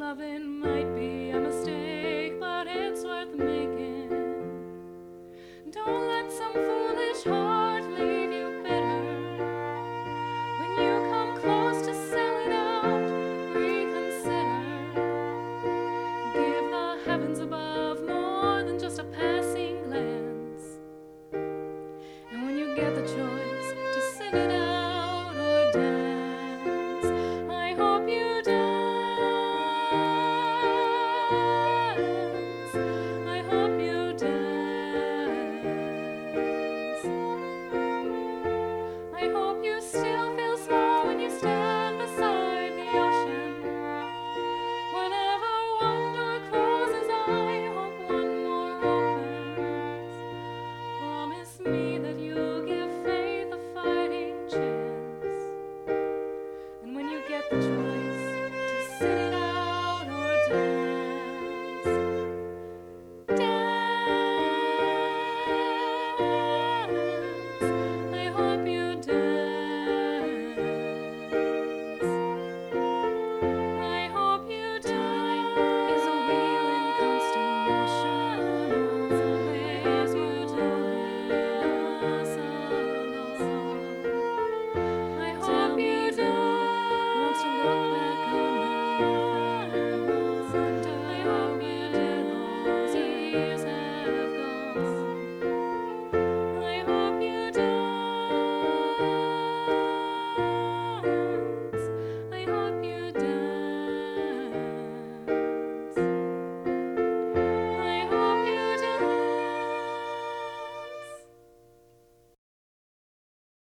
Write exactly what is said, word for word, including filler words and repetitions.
loving might be a mistake, but it's worth making. Don't let some foolish heart leave you bitter. When you come close to selling out, reconsider. Give the heavens above more than just a passing glance. And when you get the choice to sit it out or dance, I hope you dance. I hope you dance. I hope you still feel small when you stand beside the ocean. Whenever one door closes, I hope one more opens. Promise me that you'll give faith a fighting chance. And when you get the choice to sit